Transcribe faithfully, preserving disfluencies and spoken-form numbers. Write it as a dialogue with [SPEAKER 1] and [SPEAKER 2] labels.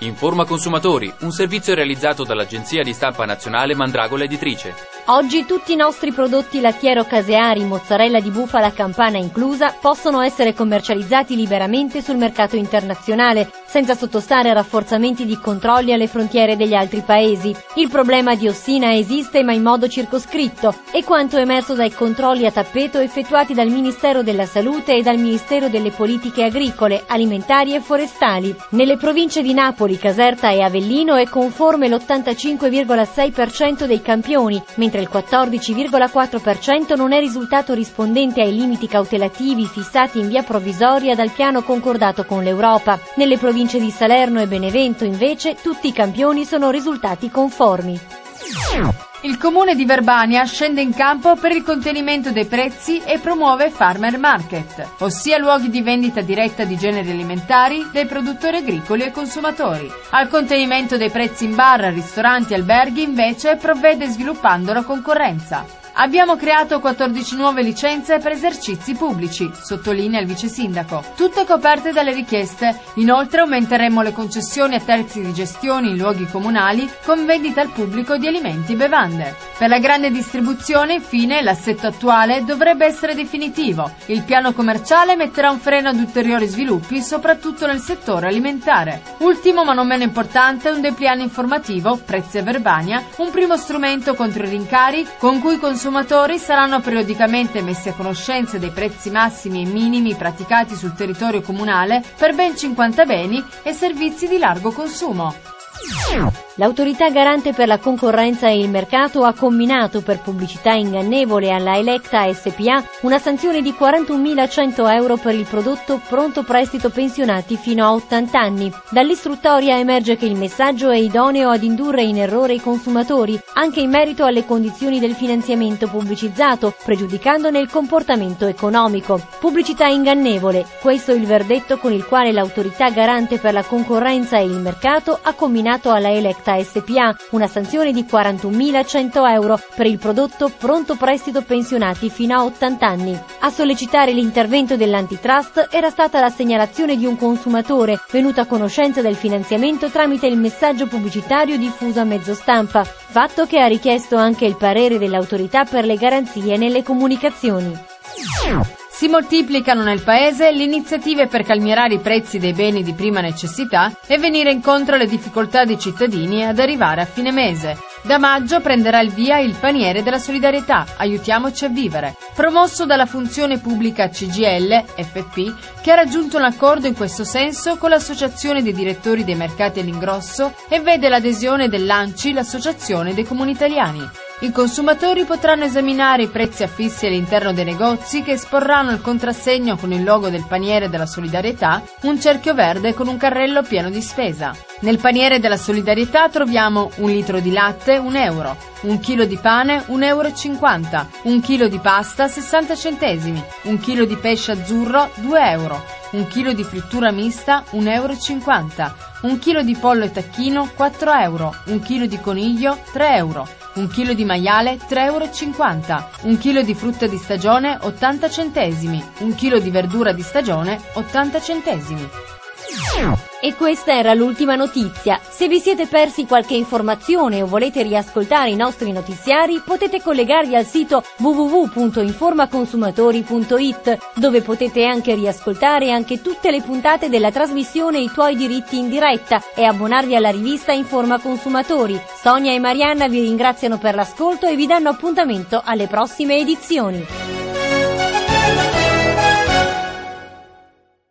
[SPEAKER 1] Informa Consumatori, un servizio realizzato dall'agenzia di stampa nazionale Mandragola Editrice.
[SPEAKER 2] Oggi tutti i nostri prodotti lattiero-caseari, mozzarella di bufala campana inclusa, possono essere commercializzati liberamente sul mercato internazionale, senza sottostare a rafforzamenti di controlli alle frontiere degli altri paesi. Il problema diossina esiste, ma in modo circoscritto, e quanto emerso dai controlli a tappeto effettuati dal Ministero della Salute e dal Ministero delle Politiche Agricole, Alimentari e Forestali. Nelle province di Napoli, Caserta e Avellino è conforme l'ottantacinque virgola sei per cento dei campioni, mentre il quattordici virgola quattro per cento non è risultato rispondente ai limiti cautelativi fissati in via provvisoria dal piano concordato con l'Europa. Nelle province di Salerno e Benevento, invece, tutti i campioni sono risultati conformi.
[SPEAKER 3] Il comune di Verbania scende in campo per il contenimento dei prezzi e promuove Farmer Market, ossia luoghi di vendita diretta di generi alimentari dai produttori agricoli e consumatori. Al contenimento dei prezzi in bar, ristoranti e alberghi invece provvede sviluppando la concorrenza. Abbiamo creato quattordici nuove licenze per esercizi pubblici, sottolinea il vice sindaco, tutte coperte dalle richieste. Inoltre aumenteremo le concessioni a terzi di gestione in luoghi comunali con vendita al pubblico di alimenti e bevande. Per la grande distribuzione, infine, l'assetto attuale dovrebbe essere definitivo. Il piano commerciale metterà un freno ad ulteriori sviluppi, soprattutto nel settore alimentare. Ultimo, ma non meno importante, un dépliant informativo, Prezzi a Verbania, un primo strumento contro i rincari con cui i consumatori saranno periodicamente messi a conoscenza dei prezzi massimi e minimi praticati sul territorio comunale per ben cinquanta beni e servizi di largo consumo.
[SPEAKER 2] L'Autorità Garante per la Concorrenza e il Mercato ha comminato per pubblicità ingannevole alla Electa S P A una sanzione di quarantunomilacento euro per il prodotto Pronto Prestito Pensionati fino a ottanta anni. Dall'istruttoria emerge che il messaggio è idoneo ad indurre in errore i consumatori, anche in merito alle condizioni del finanziamento pubblicizzato, pregiudicandone il comportamento economico. Pubblicità ingannevole, questo è il verdetto con il quale l'Autorità Garante per la Concorrenza e il Mercato ha comminato alla Electa S P A una sanzione di quarantunomilacento euro per il prodotto Pronto Prestito Pensionati fino a ottanta anni. A sollecitare l'intervento dell'antitrust era stata la segnalazione di un consumatore venuto a conoscenza del finanziamento tramite il messaggio pubblicitario diffuso a mezzo stampa, fatto che ha richiesto anche il parere dell'autorità per le garanzie nelle comunicazioni.
[SPEAKER 3] Si moltiplicano nel paese le iniziative per calmierare i prezzi dei beni di prima necessità e venire incontro alle difficoltà dei cittadini ad arrivare a fine mese. Da maggio prenderà il via il Paniere della Solidarietà, Aiutiamoci a Vivere, promosso dalla Funzione Pubblica C G I L F P, che ha raggiunto un accordo in questo senso con l'Associazione dei Direttori dei Mercati all'Ingrosso e vede l'adesione dell'A N C I, l'Associazione dei Comuni Italiani. I consumatori potranno esaminare i prezzi affissi all'interno dei negozi che esporranno il contrassegno con il logo del Paniere della Solidarietà, un cerchio verde con un carrello pieno di spesa. Nel Paniere della Solidarietà troviamo un litro di latte, un euro, un chilo di pane, un euro e cinquanta, un chilo di pasta, sessanta centesimi, un chilo di pesce azzurro, due euro, un chilo di frittura mista, un euro e cinquanta, un chilo di pollo e tacchino, quattro euro, un chilo di coniglio, tre euro, un chilo di maiale, tre euro e cinquanta, un chilo di frutta di stagione, ottanta centesimi, un chilo di verdura di stagione, ottanta centesimi.
[SPEAKER 2] E questa era l'ultima notizia. Se vi siete persi qualche informazione o volete riascoltare i nostri notiziari, potete collegarvi al sito w w w punto informaconsumatori punto i t, dove potete anche riascoltare anche tutte le puntate della trasmissione I tuoi diritti in diretta e abbonarvi alla rivista Informa Consumatori. Sonia e Marianna vi ringraziano per l'ascolto e vi danno appuntamento alle prossime edizioni.